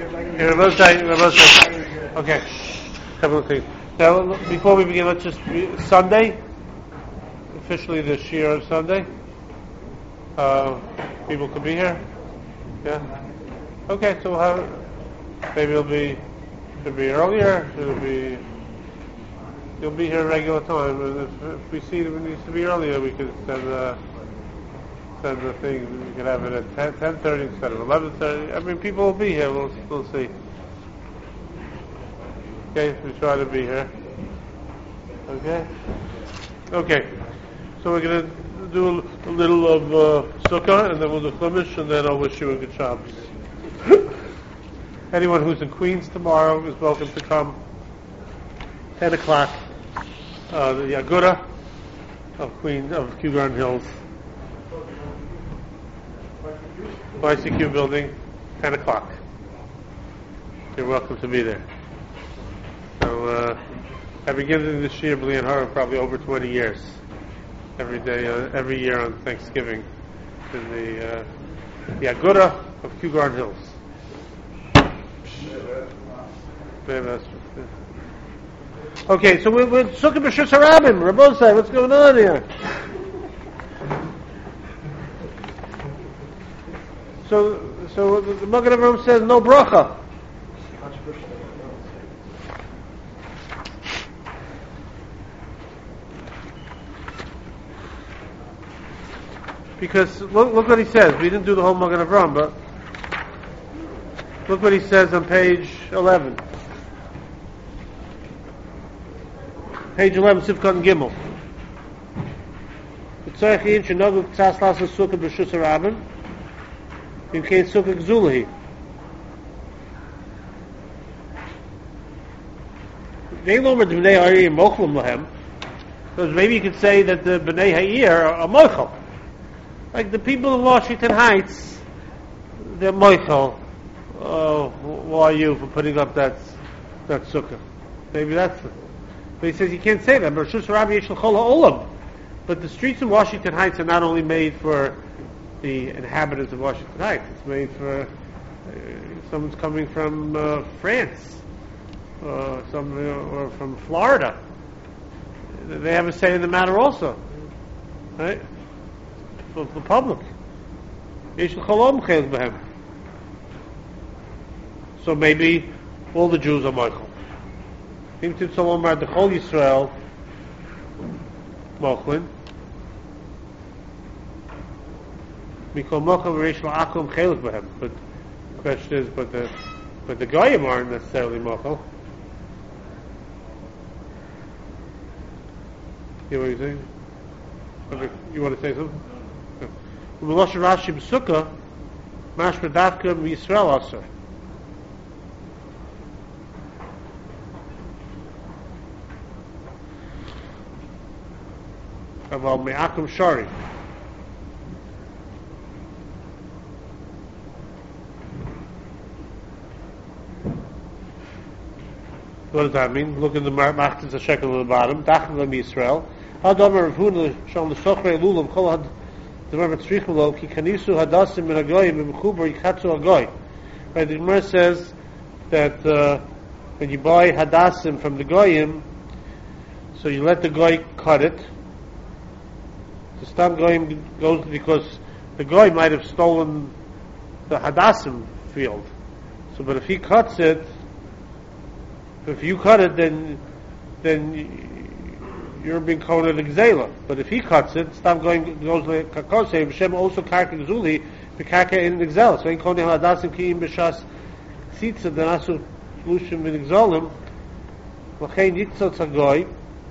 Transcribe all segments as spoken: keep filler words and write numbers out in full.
Okay, Rabosai, Rabosai. Okay, have a look. Now, before we begin, let's just Sunday. Officially, the Shir of Sunday. Uh, people could be here. Yeah. Okay, so we'll have. Maybe it'll be. Should be earlier. It'll be. You'll be here at regular time, and if, if we see that it needs to be earlier, we could send uh, send the thing. We could have it at ten thirty instead of eleven thirty. I mean, people will be here. We'll we'll see. Okay, we try to be here. Okay. Okay. So we're gonna do a, a little of uh, sukkah, and then we'll do chumash, and then I'll wish you a good Shabbos. Anyone who's in Queens tomorrow is welcome to come. Ten o'clock. Uh, the Agora of Queen of Kew Garden Hills, Y C Q building, ten o'clock. You're welcome to be there. So uh, I've been giving this year B'li and Hara probably over twenty years. Every day, uh, every year on Thanksgiving, in the uh, the Agora of Kew Garden Hills. Okay, so we're, we're Sukkah B'Shus HaRabim. Rabosai, what's going on here? So, so the Magen Avraham says no bracha. Because look, look what he says. We didn't do the whole Magen Avraham, but look what he says on page eleven. Page eleven, Sivkot Gimel. B'tzorech yin shenogu k'tzas lasos sukkah b'shus harabim, v'imkein sukkah gzulahi. They lomer the b'nei ha'ir mochlim lahem, because maybe you could say that the b'nei ha'ir are mochel. Like the people in Washington Heights, they're mochel. Oh, who are you for putting up that that sukkah? Maybe that's it. But he says you can't say that. But the streets in Washington Heights are not only made for the inhabitants of Washington Heights. It's made for uh, someone's coming from uh, France, uh, some, uh, or from Florida. They have a say in the matter also, right? For the public. So maybe all the Jews are Michael. Im tit Solomar the whole Yisrael Mochlin. Mikol Mochel v'reish la'akum chelik b'hem. But the question is, but the but the Goyim aren't necessarily Mochel. You know what you're saying? You want to say something? U'melosh Rashi b'sukkah mashma davka m'Yisrael asur. About me'akum shari. What does that mean? Look in the Machzis HaShekel at the bottom. Dachim Lam Yisrael. Hadamar Rav Huna Shal Nesochrei Lulam Kol Had Devar Matzrichim Lo Ki Kanisu Hadasim Min Hagoyim B'Mechubar Yikhatzu Hagoy. Right, the Gemara says that uh, when you buy Hadasim from the Goyim, so you let the Goy cut it. The Stam Goyim goes because the Goy might have stolen the Hadassim field. So, but if he cuts it, if you cut it, then then you're being coded a Gzela. But if he cuts it, Stam Goyim goes to Kakosei, B'Shem also Karka Gzuli, B'Karka in Gzela. So, in Kodem Hadassim Kiyim B'Shas Tzitza, Danasu Lushim V'N Gzolim, L'chein Yitzot HaGoy.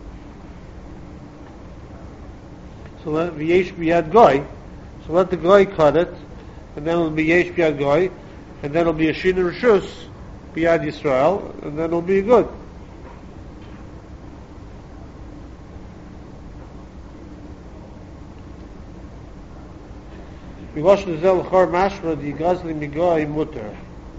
So let v'yesh b'yad goy. So let the goy cut it, and then it'll be yesh b'yad goy, and then it'll be a shin rishus b'yad Yisrael, and then it'll be good. Milosh nezel l'chor mashma di gazli migoy muter.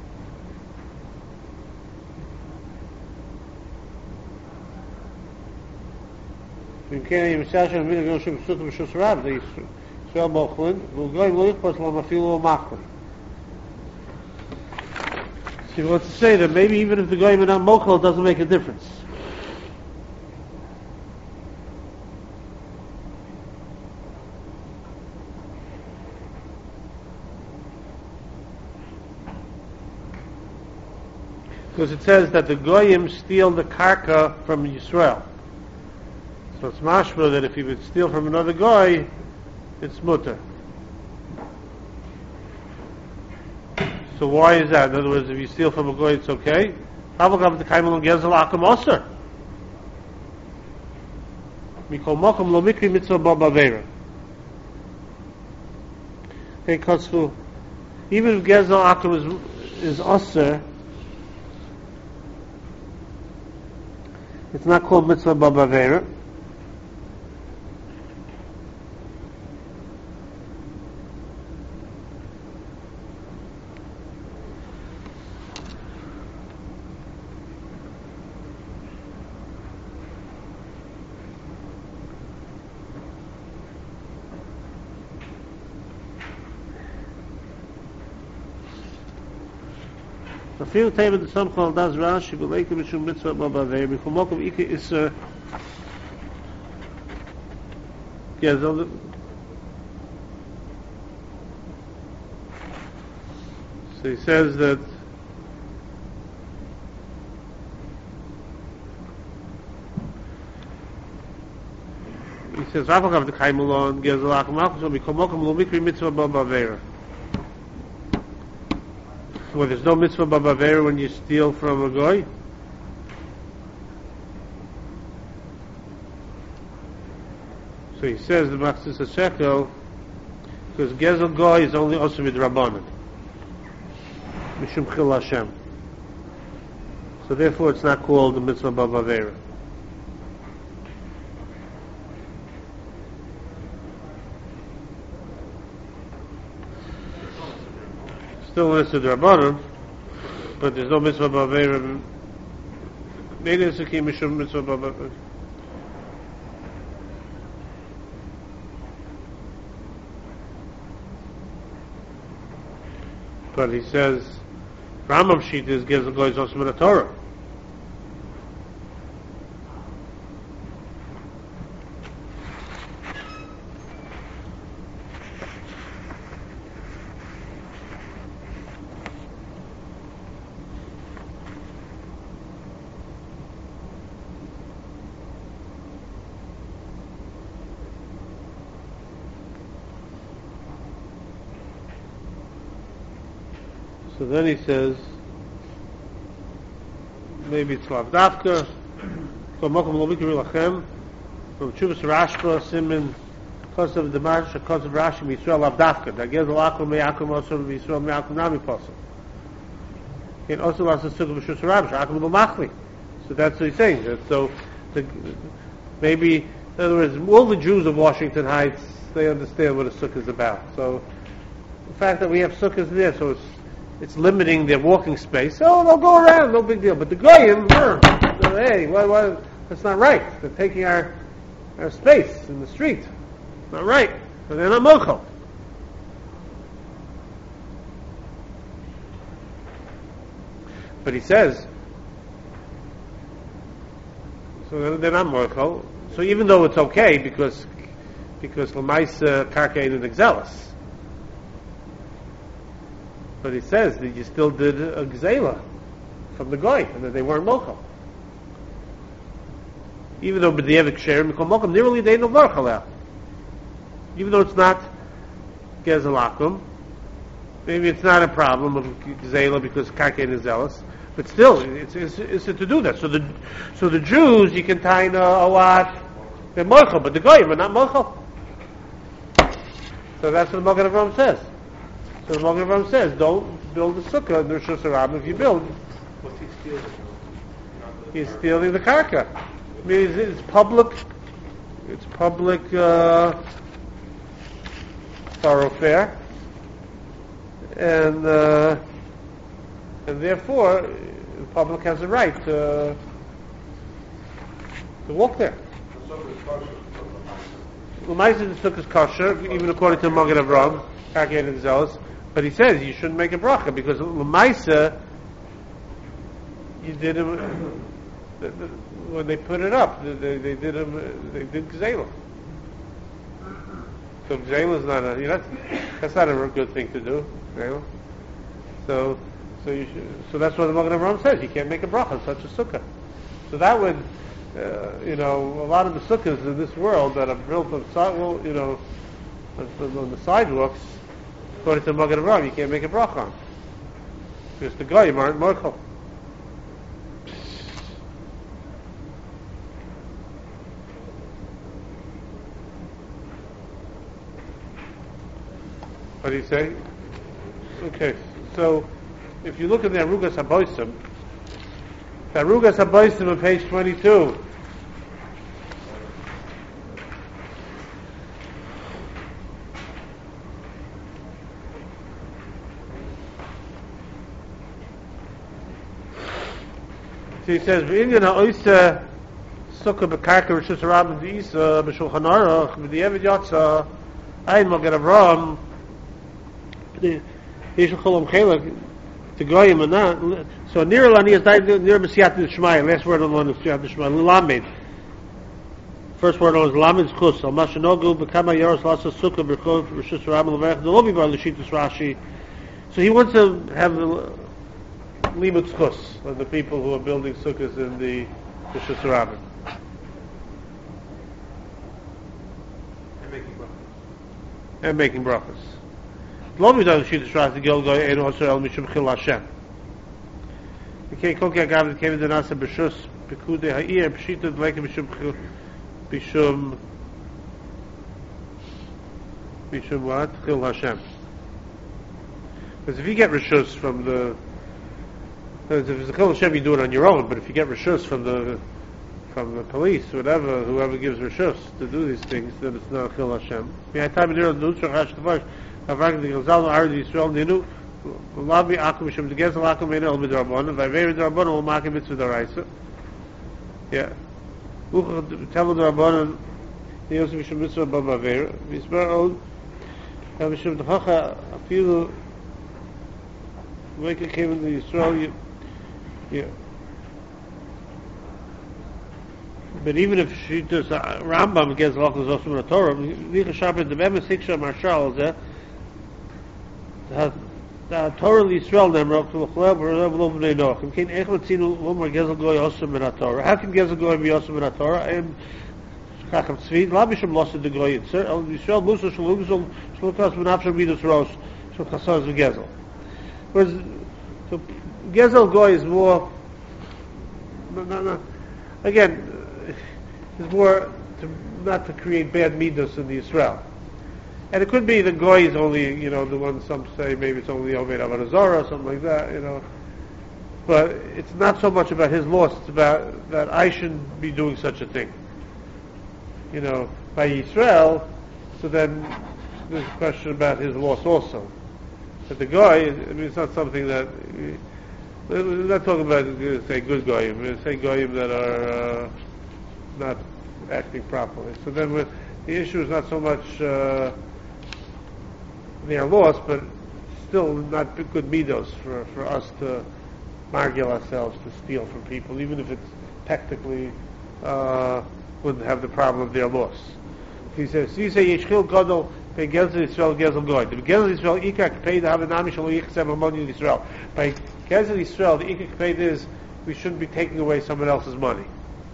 אם כן, אני מציע שאני מבין לגבי שום סוכה בשוס רב, זה ישראל מוכלין, והוא גוי לא יכפוס לו אפילו מחלין. So he wants to say that maybe even if the goyim are not mochel, it doesn't make a difference. Because it says that the goyim steal the karka from Yisrael. So it's mashma that if he would steal from another goy, it's mutter. So why is that? In other words, if you steal from a goy, it's okay. Havagav the kaimel and gezel akam oser. Mikol mokum lo mikri mitzvah b'avera. Hey, Kotzfu, even if gezel akam is is oser, it's not called mitzvah b'avera. Feel time the some called does Rashi but like mishum mitzvah b'avei b'chumokum ike iser gezel. So he says that he says Rafakav the kaimulon gezel akamach so b'chumokum lo mikri mitzvah b'avei. Well, there's no mitzvah b'avera when you steal from a goy. So he says the Machzis HaShekel, because gezel goy is only also with Rabbanan, mishum chil Hashem. So therefore, it's not called the mitzvah b'avera. Still listed Rabbanon, but there's no mitzvah b'avera. Maybe it's a key mishum mitzvah b'avera. But he says, Rambam sheet is gezel goy is also min Torah. So then he says, maybe it's lav dafka, from mokum lo mikri lachem, from Chuvas Rashba, Simin, because of the Marsh, because of Rashi, Yisrael lav dafka, that gezel akum me'akum also Yisrael me'akum nami posel. And also last the sukkah of Shus Rabish, akum b'machli. So that's what he's saying. That so, the, maybe, in other words, all the Jews of Washington Heights, they understand what a sukkah is about. So, the fact that we have sukkahs there, so it's It's limiting their walking space. Oh, they'll go around, no big deal. But the goyim, uh, hey, why, why, that's not right. They're taking our our space in the street. Not right. So they're not mochel. But he says, so they're not mochel. So even though it's okay, because because l'maisa karkein and exelis. But he says that you still did a gzela from the goy, and that they weren't mochel. Even though b'di'evik sherim mikol mochel, nearly they no varchal. Even though it's not gezel akum, maybe it's not a problem of gzela because karkein is zealous, but still, it's, it's, it's to do that. So the so the Jews, you can tie in a, a lot, they're mochel, but the goyim are not mochel. So that's what the Magen Avraham says. So the Magen Avraham says, don't build a sukkah in the Rosh Hashanah if you build. What's he stealing? He's stealing the karka. I mean, it's, it's public, it's public uh, thoroughfare, and uh, and therefore the public has a right to to walk there. The Ma'aser the sukkah is kosher, even according to Magen Avraham, karka and zealous. But he says you shouldn't make a bracha because l'maisa you did him, uh, when they put it up, they, they did him, uh, they did Gzela. So Gzela is not a, you know, that's, that's not a good thing to do, Gzela. So, so you should, so that's what the Magen Avraham says, you can't make a bracha on such a sukkah. So that would, uh, you know, a lot of the sukkahs in this world that are built on, well, you know, on, on the sidewalks, according to Magen Avraham, you can't make a bracha on. Because the goyim aren't morchel. What do you say? Okay, so if you look at the Arugas HaBoisim, the Arugas HaBoisim on page twenty-two, so he says, "V'inyan ha'oisa sukkah b'karka rishus harabim d'isa b'shulchan aruch b'di'evid yatsa ein Magen Avraham Yishul Cholam Chelak to goyim and that." So near Lani is near B'siyat Shmai. Last word on the B'siyat Shmai. Lamed. First word on is Lamed Chus. Al Mashanogu B'kama Yoros Lasa Sukkah B'chov Rishus Harabim L'Verech D'Lobi Bar L'Shitas Rashi. So he wants to have the Limud Chus on the people who are building sukkahs in the Rishus Harabim. And making brachas. And making brachas. Lobi does Shita Shras the Gilgoy Eino Osir El Mishum Chil Hashem. The Kei Koki Agav came in the Nasa B'Shus B'Kude Ha'ir B'Shita Dleke Mishum Chil B'Shum B'Shum what? Chil Hashem. Because if you get Rishus from the, if it's a Chil Hashem, you do it on your own. But if you get Rishus from the from the police, whatever, whoever gives Rishus to do these things, then it's not Chil Hashem. I time in here the Nutzach Hashtavash. Avrak the Gazal Ardi Yisrael Ninu Labi Akum Shem the Gezel Akum Ein El Midrabon Vayvei Midrabon Ol Makim Mitzvah Daraisa. Yeah. Uch Telu Darabonon Yosef Mishum Mitzvah Bavavera Yisbar Ol Mishum Dechacha Afilu Wake came in the Yisrael. Yeah. But even if she does Rambam Gezel Akum Zosum in the Torah, Licha Shabbat the Bema Siksha Marshal is the Torah Yisrael Nemrok to L'Chleb V'Rev Lo B'nei Noach. Im Kein Ech Matzinu Lomar Gezel Goy Osam Min HaTorah. How can Gezel Goy be Osam Min HaTorah? And Chacham Tzvi Labisham Lost the Goy Yitzer El Yisrael Musa Shalugzol Shlukas V'Nafsham Midas Rosh Shal Chasaz V'Gezel. Whereas so Gezel Goy is more no, no, no. Again is more to, not to create bad midas in the Yisrael. And it could be the goy is only, you know, the one some say maybe it's only Oved Avodah Zarah or something like that, you know. But it's not so much about his loss, it's about that I shouldn't be doing such a thing. You know, by Yisrael, so then there's a question about his loss also. But the goy, I mean, it's not something that, we're not talking about, say, good goyim, we're saying goyim that are uh, not acting properly. So then we're, the issue is not so much uh, they are lost, but still not good midos for, for us to margil ourselves to steal from people, even if it's technically uh, wouldn't have the problem of their loss. He says, "You say Yishchil Gadol by Gezel Yisrael Gezel Goy. The Gezel Yisrael Ikak Pei the Havanami Shalo Yichsem Amon Yisrael. By Gezel Yisrael, the Ikak Pei is we shouldn't be taking away someone else's money.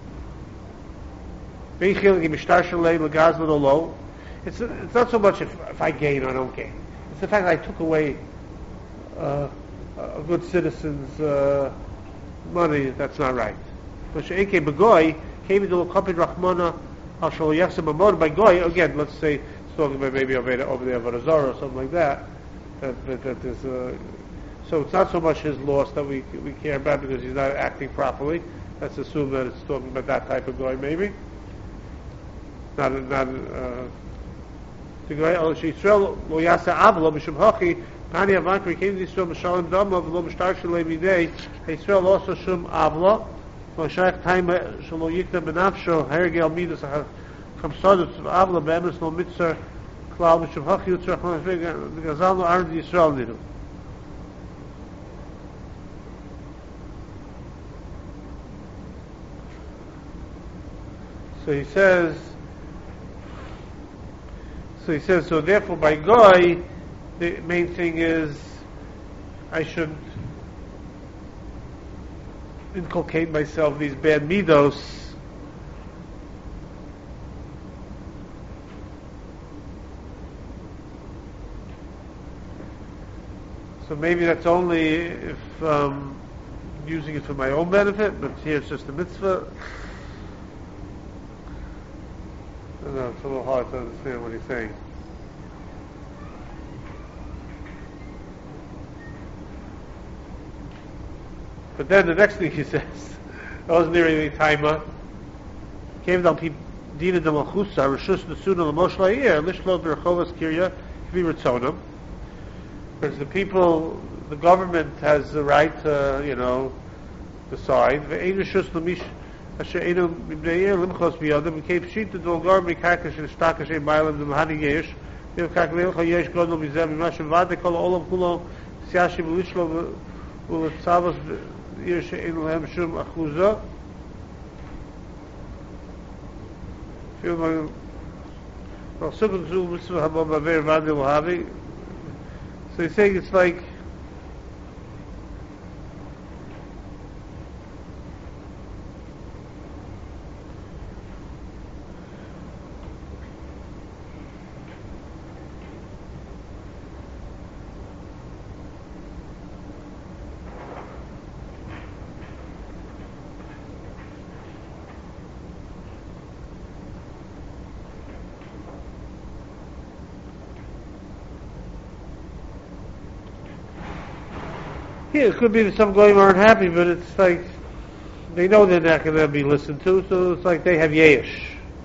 It's it's not so much if, if I gain or don't gain. It's the fact that I took away uh, a good citizen's uh, money. That's not right. By goy, again, let's say it's talking about maybe over there over Zorah or something like that. That, that, that is, uh, so it's not so much his loss that we we care about because he's not acting properly. Let's assume that it's talking about that type of goy, maybe. Not not. Uh, The guy al Yisrael lo yasa avlo mishum hachi pani avakri came to Yisrael m'shalom dama v'lo m'shtar shalei midei Yisrael also shum avlo lo shaykh time shalo yikta benafsho hergel midas chamsadot avlo be'emes lo mitzar klal mishum hachi utzar the gazal lo arad Yisrael nidu. So he says, so he says, so therefore by Goy, the main thing is I should inculcate myself these bad midos. So maybe that's only if um, using it for my own benefit, but here it's just a mitzvah. I don't know, it's a little hard to understand what he's saying. But then the next thing he says, I wasn't there any timer. Came down people Dina de Malchusa, Rishus Nesuna Lamosh La'ir, Lishlo Berchovas Kirya, Kvi Ritzonim. Because the people, the government has the right to, you know, decide. Ve'ein Rishus Lamish Asher Einu Mibneir Limchos Biyadim, V'keip Shita Dolgar Mikakash Nishtakash Eimaylam Demahani Yesh, V'kak Leilcha Yesh Godno Mizem Mimashim Vade Kol Olam Kulo Siashim Lishlo Uletzavos Yesh Einu Lehem Shum Achuza. Feel my well, Subhan Zul Mitzvah Habam Baver Vade Wahavi. So he's saying it's like yeah, it could be that some goyim aren't happy, but it's like they know they're not going to be listened to, so it's like they have yesh.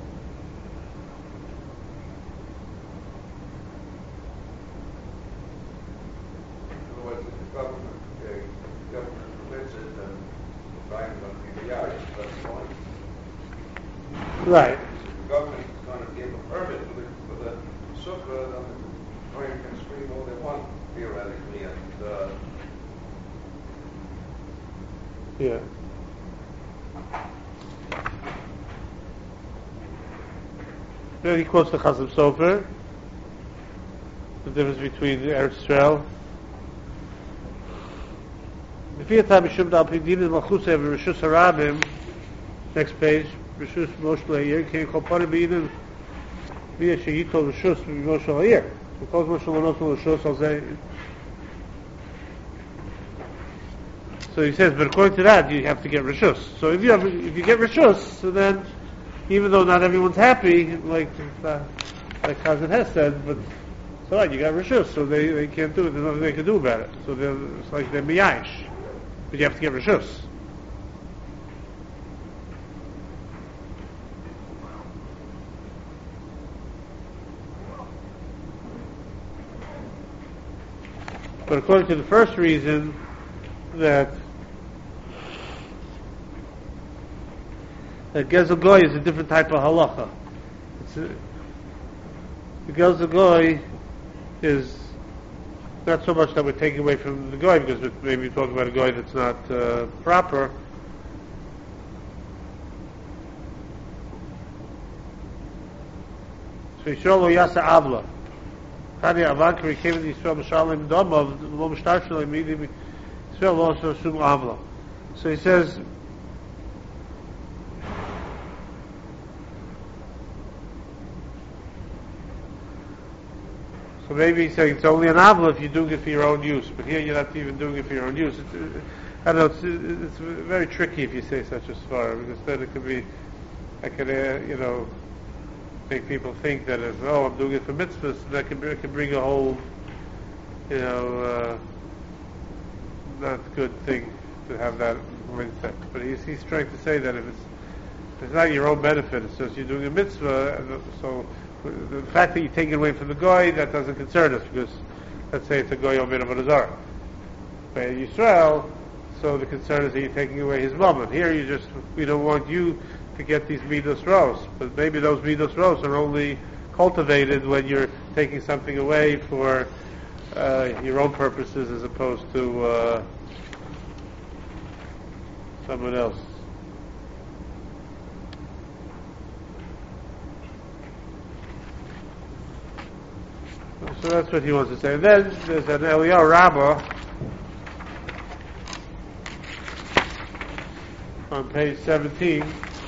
Otherwise, if the government, the government permits it, then the buying going to be the yesh. That's fine. Right. If the government is going to give a permit for the for the sukkah, then the goyim can scream all they want theoretically, and. Uh, Yeah. Then he quotes the Chazam Sofer, the difference between Eretz Yisrael. Next page, Rishus Moshe La'ir, King Chopar B'Yidin, Via Sheyito Rishus Moshe La'ir. Because Moshe La'notu Rishus, I'll say. So he says, but according to that, you have to get Rishus. So if you have, if you get Rishus, so then, even though not everyone's happy, like uh, like Chazan Hess said, but it's all right, you got Rishus, so they, they can't do it. There's nothing they can do about it. So they're, it's like they're miyash, but you have to get Rishus. But according to the first reason, that that Gezel Goy is a different type of halacha. It's a, the Gezel Goy is not so much that we're taking away from the Goy, because we're maybe talking about a Goy that's not uh, proper. So Yisrael lo yasa avla. Chani avankari came to Yisrael b'shalim damav lo mishtar shalom midim Yisrael lo also shum avla. So he says, so maybe he's saying it's only an avla if you're doing it for your own use, but here you're not even doing it for your own use. It's, uh, I don't know, it's, it's very tricky if you say such a svara, because then it could be, I could, uh, you know, make people think that if, oh, I'm doing it for mitzvahs, that can, it can bring a whole, you know, uh, not good thing to have that mindset. But he's, he's trying to say that if it's, if it's not your own benefit, it's just you're doing a mitzvah, so the fact that you're taking away from the goy, that doesn't concern us, because let's say it's a goy omer of a nazar. But Yisrael, so the concern is that you're taking away his moment. Here you just, we don't want you to get these midos ros, but maybe those midos ros are only cultivated when you're taking something away for uh, your own purposes as opposed to uh, someone else. So that's what he wants to say. And then there's an Eliyahu Rabbah on page seventeen.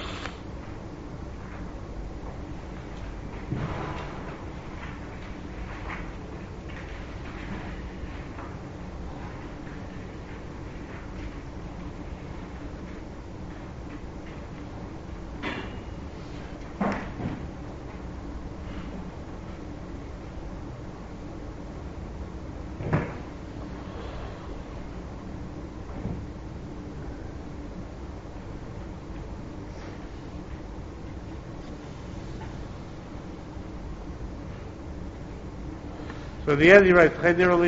So in the end he writes,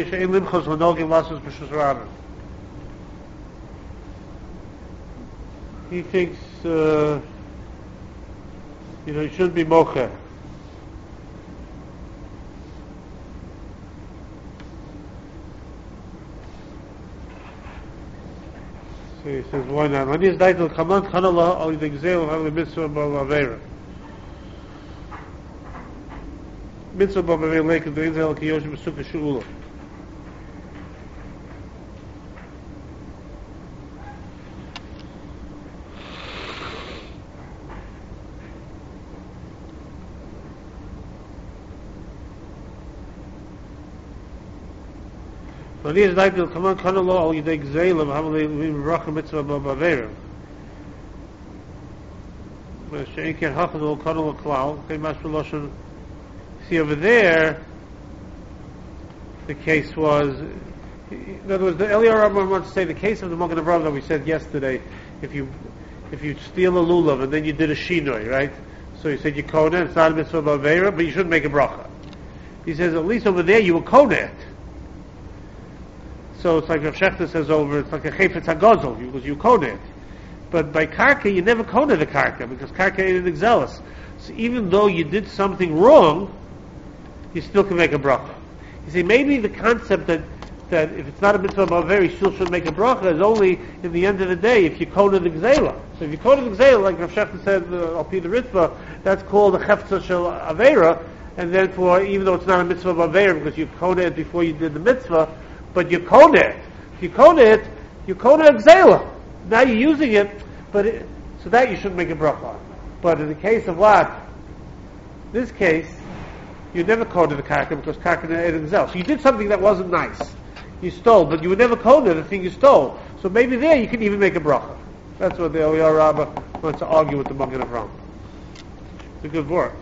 he thinks, uh, you know, he shouldn't be mocher. So he says, why not? When he's died, come on, kanala, al yidegzel, al mitzvah, b'al avera. Mitzvah b'avei leikin do Israel ki yoshim b'sukkah she'ula. So he is like to come on, kanala al yidei gzeilim, hamalei v'rachim mitzvah b'avei. She'en ken hachadol kanala klal, kei mashma loshen. See over there, the case was, in other words, the Eliyahu Rabbah wants to say the case of the Magen Avraham that we said yesterday. If you if you steal a lulav and then you did a shinoi, right? So you said you kona, it's not a mitzvah b'avera, but you shouldn't make a bracha. He says at least over there you will kona it. So it's like Rav Shechter says over, it's like a chayfetz hagazel because you kona it. But by karka you never kona the karka because karka ain't an zealous. So even though you did something wrong, you still can make a bracha. You see, maybe the concept that, that if it's not a mitzvah b'avera, you still should make a bracha is only in the end of the day if you kona the gzela. So if you kona the gzela, like Rav Shechter said, uh, al pi the Ritva, that's called a chefza shel avera, and therefore, even though it's not a mitzvah b'avera because you kona it before you did the mitzvah, but you kona it. If you kona it, you kona a gzela. Now you're using it, but it, so that you shouldn't make a bracha on. But in the case of what? This case, you never kona the karka because karka ain't gzel. So you did something that wasn't nice. You stole, but you would never kona the thing you stole. So maybe there you can even make a bracha. That's what the Eliyahu Rabbah wants to argue with the Magen Avraham. It's a good word.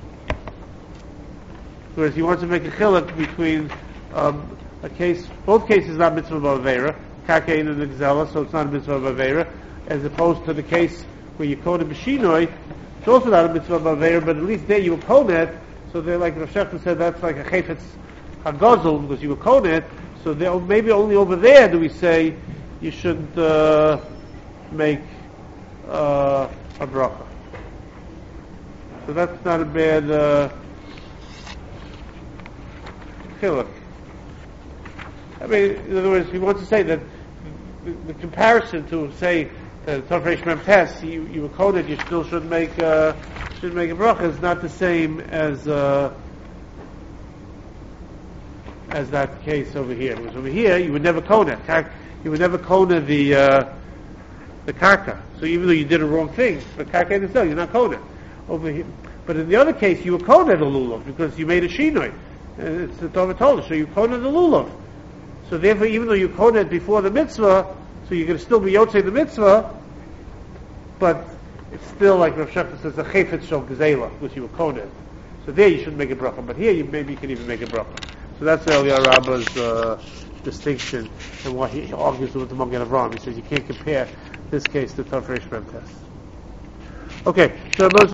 Whereas he wants to make a chiluk between um, a case, both cases not mitzvah b'avera, karka ain't an gzela, so it's not a mitzvah b'avera, as opposed to the case where you kona b'shinoi, it's also not a mitzvah b'avera, but at least there you will kona it. So they're like Rav Shechter said, that's like a chayfetz hagazel because you were kona it. So there, maybe only over there do we say you shouldn't uh, make uh, a bracha. So that's not a bad uh, chiluk. I mean, in other words, he wants to say that the, the comparison to say that Tov Reish Mem Tes, you you were kona it, you still should make. Uh, should make a bracha is not the same as uh, as that case over here. Because over here you would never kona you would never kona the uh, the karka. So even though you did a wrong thing, the karka in itself you're not kona over here. But in the other case you were kona the lulav because you made a shinoi. It's the Torah told us. So you kona the lulav. So therefore, even though you kona it before the mitzvah, so you're going to still be yotzei the mitzvah, but it's still like Rav Shechter says, a chayfetz shel gzela, which you were kona. So there you shouldn't make a bracha, but here you maybe you can even make a bracha. So that's Eliyahu Rabbah's uh, distinction and why he argues with the Magen Avraham. He says you can't compare this case to Tov Reish Mem Tes. Okay, so most